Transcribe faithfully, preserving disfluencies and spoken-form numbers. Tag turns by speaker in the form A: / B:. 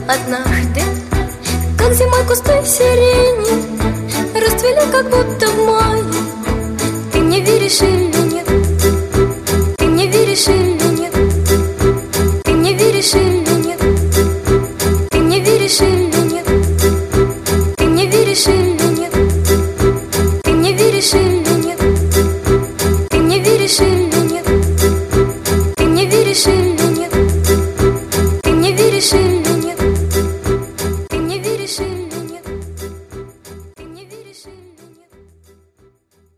A: однажды, как зимой кусты сирени расцвели, как будто в мае. Ты мне веришь или нет? Ты мне веришь или нет? Ты мне веришь или нет? Ты мне веришь или нет?